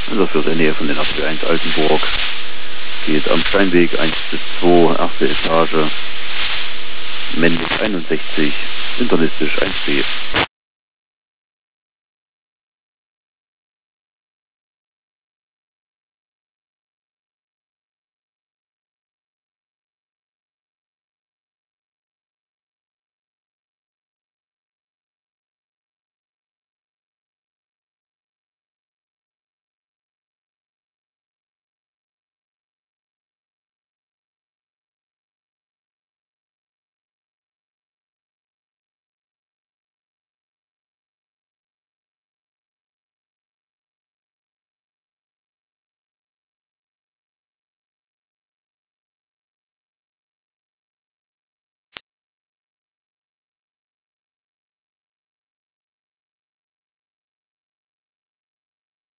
Also für der Nähe von den Apfel 1 Altenburg. Geht am Steinweg 1 bis 2, erste Etage. Männlich 61, internistisch 1B.